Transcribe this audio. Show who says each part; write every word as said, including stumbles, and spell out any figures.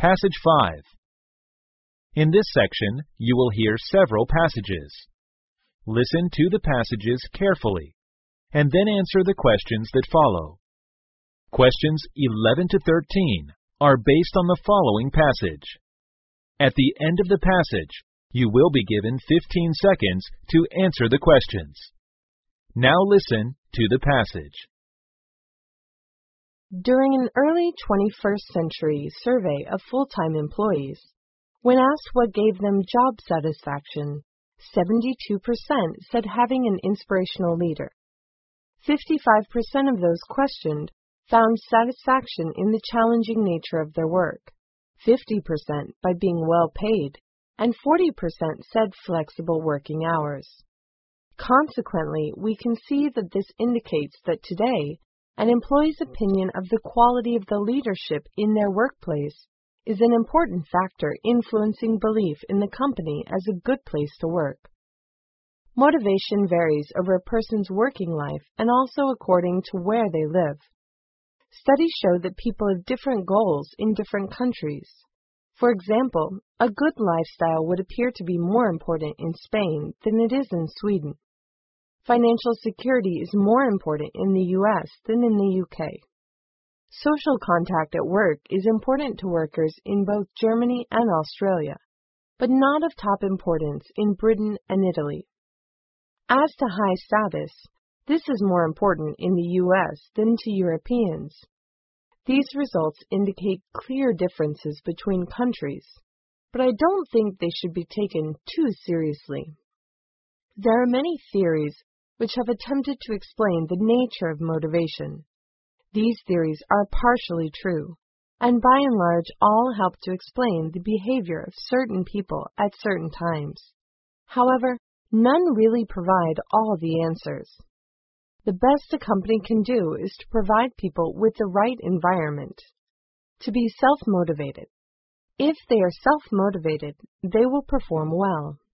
Speaker 1: Passage five. In this section, you will hear several passages. Listen to the passages carefully, and then answer the questions that follow. Questions eleven to thirteen are based on the following passage. At the end of the passage, you will be given fifteen seconds to answer the questions. Now listen to the passage.
Speaker 2: During an early twenty-first century survey of full-time employees, when asked what gave them job satisfaction, seventy-two percent said having an inspirational leader. fifty-five percent of those questioned found satisfaction in the challenging nature of their work, fifty percent by being well paid, and forty percent said flexible working hours. Consequently, we can see that this indicates that today, an employee's opinion of the quality of the leadership in their workplace is an important factor influencing belief in the company as a good place to work. Motivation varies over a person's working life and also according to where they live. Studies show that people have different goals in different countries. For example, a good lifestyle would appear to be more important in Spain than it is in Sweden. Financial security is more important in the U S than in the U K. Social contact at work is important to workers in both Germany and Australia, but not of top importance in Britain and Italy. As to high status, this is more important in the U S than to Europeans. These results indicate clear differences between countries, but I don't think they should be taken too seriously. There are many theories which have attempted to explain the nature of motivation. These theories are partially true, and by and large all help to explain the behavior of certain people at certain times. However, none really provide all the answers. The best a company can do is to provide people with the right environment, to be self-motivated. If they are self-motivated, they will perform well.